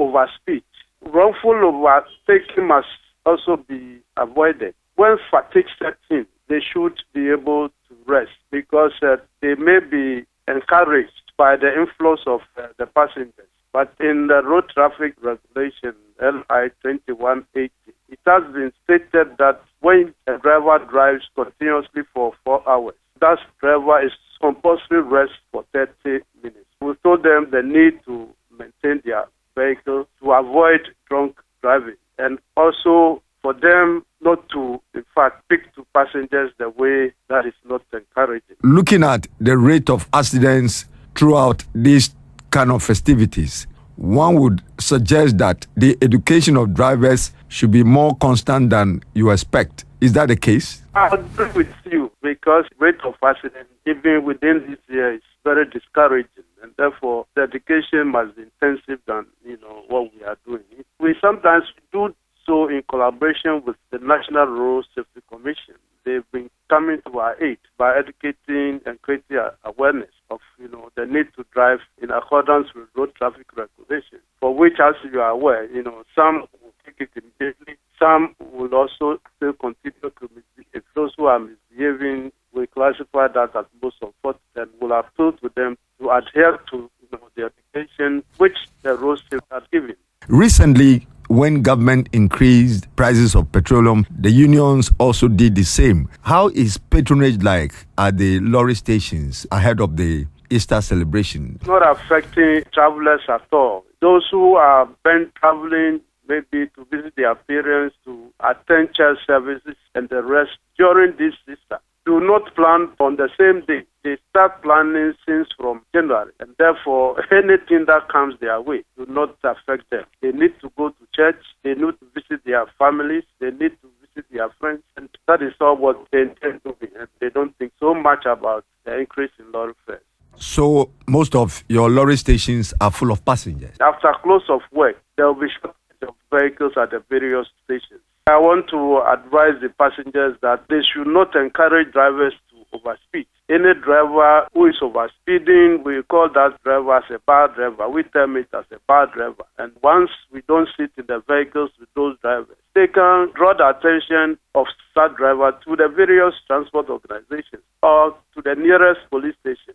overspeed. Wrongful overtaking must also be avoided. When fatigue sets in, they should be able to rest because they may be encouraged by the influx of the passengers. But in the road traffic regulation, LI 2180, it has been stated that when a driver drives continuously for 4 hours, that driver is compulsory rest for 30 minutes. We told them the need to maintain their vehicle to avoid drunk driving and also for them not to, in fact, speak to passengers the way that is not encouraging. Looking at the rate of accidents throughout these kind of festivities, one would suggest that the education of drivers should be more constant than you expect. Is that the case? I agree with you because rate of accidents even within this year is very discouraging, and therefore the education must be intensive than what we are doing. We sometimes do so in collaboration with the National Road Safety Commission. They've been coming to our aid by educating and creating awareness of the need to drive in accordance with road traffic regulations, for which, as you are aware, some will take it immediately, some will also still continue to misbehave. If those who are misbehaving, we classify that as most unfortunate and will appeal to them to adhere to the education which the road safety has given. Recently, when government increased prices of petroleum, the unions also did the same. How is patronage like at the lorry stations ahead of the Easter celebration? It's not affecting travelers at all. Those who are been traveling maybe to visit their parents, to attend church services and the rest during this Easter, do not plan on the same day. They start planning since from January, and therefore anything that comes their way do not affect them. They need to go to church, they need to visit their families, they need to visit their friends, and that is all what they intend to be, and they don't think so much about the increase in lorry fares. So most of your lorry stations are full of passengers? After close of work, there will be shortage of vehicles at the various stations. I want to advise the passengers that they should not encourage drivers to overspeed. Any driver who is overspeeding, we call that driver as a bad driver. We term it as a bad driver. And once we don't sit in the vehicles with those drivers, they can draw the attention of such driver to the various transport organizations or to the nearest police station